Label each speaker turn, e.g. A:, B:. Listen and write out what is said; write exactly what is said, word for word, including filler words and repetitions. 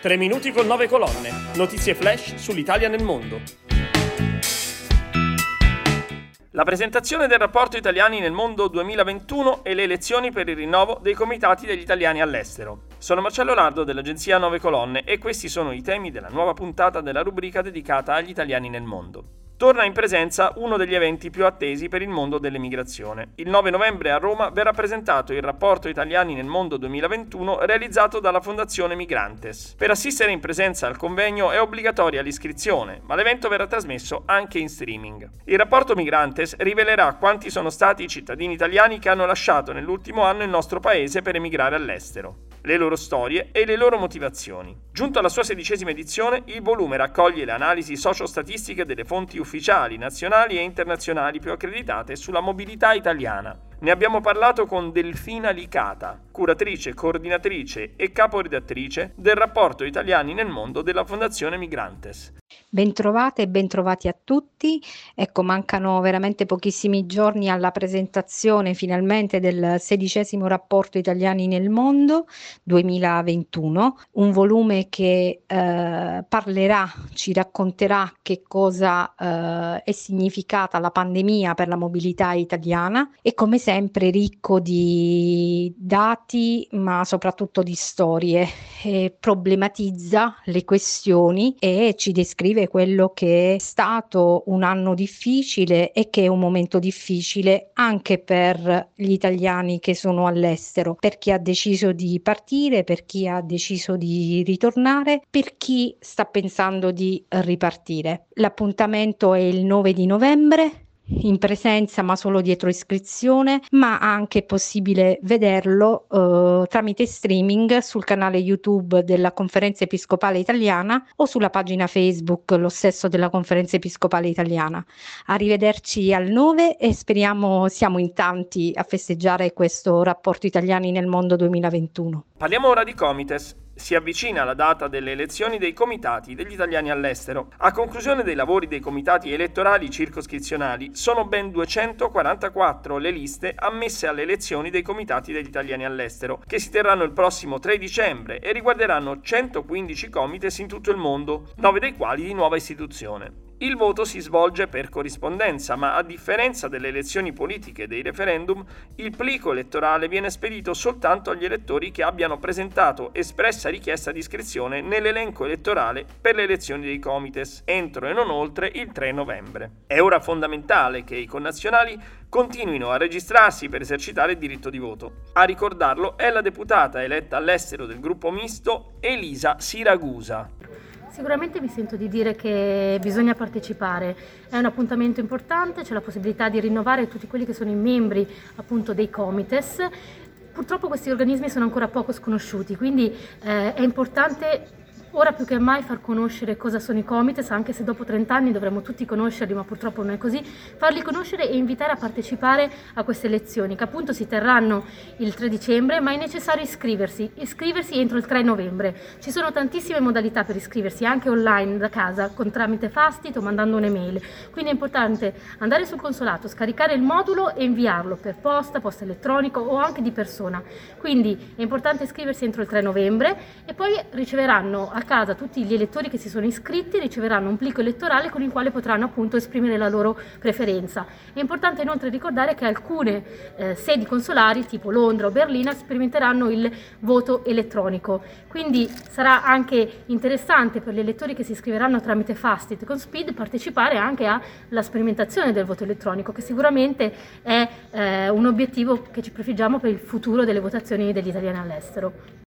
A: Tre minuti con nove colonne. Notizie flash sull'Italia nel mondo. La presentazione del rapporto Italiani nel mondo duemilaventuno e le elezioni per il rinnovo dei comitati degli italiani all'estero. Sono Marcello Lardo dell'agenzia Nove Colonne e questi sono i temi della nuova puntata della rubrica dedicata agli italiani nel mondo. Torna in presenza uno degli eventi più attesi per il mondo dell'emigrazione. Il nove novembre a Roma verrà presentato il rapporto Italiani nel mondo duemilaventuno realizzato dalla Fondazione Migrantes. Per assistere in presenza al convegno è obbligatoria l'iscrizione, ma l'evento verrà trasmesso anche in streaming. Il rapporto Migrantes rivelerà quanti sono stati i cittadini italiani che hanno lasciato nell'ultimo anno il nostro paese per emigrare all'estero, le loro storie e le loro motivazioni. Giunto alla sua sedicesima edizione, il volume raccoglie le analisi socio-statistiche delle fonti ufficiali, nazionali e internazionali più accreditate sulla mobilità italiana. Ne abbiamo parlato con Delfina Licata, curatrice, coordinatrice e caporedattrice del rapporto Italiani nel mondo della Fondazione Migrantes.
B: Bentrovate e bentrovati a tutti. Ecco, mancano veramente pochissimi giorni alla presentazione finalmente del sedicesimo rapporto Italiani nel mondo duemilaventuno, un volume che eh, parlerà, ci racconterà che cosa eh, è significata la pandemia per la mobilità italiana e come sempre ricco di dati ma soprattutto di storie, e problematizza le questioni e ci descrive quello che è stato un anno difficile e che è un momento difficile anche per gli italiani che sono all'estero, per chi ha deciso di partire, per chi ha deciso di ritornare, per chi sta pensando di ripartire. L'appuntamento è il nove di novembre. In presenza ma solo dietro iscrizione, ma anche è possibile vederlo eh, tramite streaming sul canale YouTube della Conferenza Episcopale Italiana o sulla pagina Facebook lo stesso della Conferenza Episcopale Italiana. Arrivederci al nove e speriamo siamo in tanti a festeggiare questo rapporto Italiani nel mondo duemilaventuno.
A: Parliamo ora di Comites. Si avvicina la data delle elezioni dei comitati degli italiani all'estero. A conclusione dei lavori dei comitati elettorali circoscrizionali, sono ben duecentoquarantaquattro le liste ammesse alle elezioni dei comitati degli italiani all'estero, che si terranno il prossimo tre dicembre e riguarderanno centoquindici comites in tutto il mondo, nove dei quali di nuova istituzione. Il voto si svolge per corrispondenza, ma a differenza delle elezioni politiche e dei referendum, il plico elettorale viene spedito soltanto agli elettori che abbiano presentato espressa richiesta di iscrizione nell'elenco elettorale per le elezioni dei comites, entro e non oltre il tre novembre. È ora fondamentale che i connazionali continuino a registrarsi per esercitare il diritto di voto. A ricordarlo è la deputata eletta all'estero del gruppo misto Elisa Siragusa.
C: Sicuramente mi sento di dire che bisogna partecipare, è un appuntamento importante, c'è la possibilità di rinnovare tutti quelli che sono i membri appunto dei comites. Purtroppo questi organismi sono ancora poco sconosciuti, quindi eh, è importante ora più che mai far conoscere cosa sono i comites, anche se dopo trenta anni dovremmo tutti conoscerli, ma purtroppo non è così, farli conoscere e invitare a partecipare a queste elezioni, che appunto si terranno il tre dicembre, ma è necessario iscriversi, iscriversi entro il tre novembre. Ci sono tantissime modalità per iscriversi, anche online da casa, con tramite Fastit o mandando un'email, quindi è importante andare sul consolato, scaricare il modulo e inviarlo per posta, posta elettronico o anche di persona. Quindi è importante iscriversi entro il tre novembre e poi riceveranno a casa tutti gli elettori che si sono iscritti riceveranno un plico elettorale con il quale potranno appunto esprimere la loro preferenza. È importante inoltre ricordare che alcune eh, sedi consolari tipo Londra o Berlino sperimenteranno il voto elettronico, quindi sarà anche interessante per gli elettori che si iscriveranno tramite Fastit con Speed partecipare anche alla sperimentazione del voto elettronico, che sicuramente è eh, un obiettivo che ci prefiggiamo per il futuro delle votazioni degli italiani all'estero.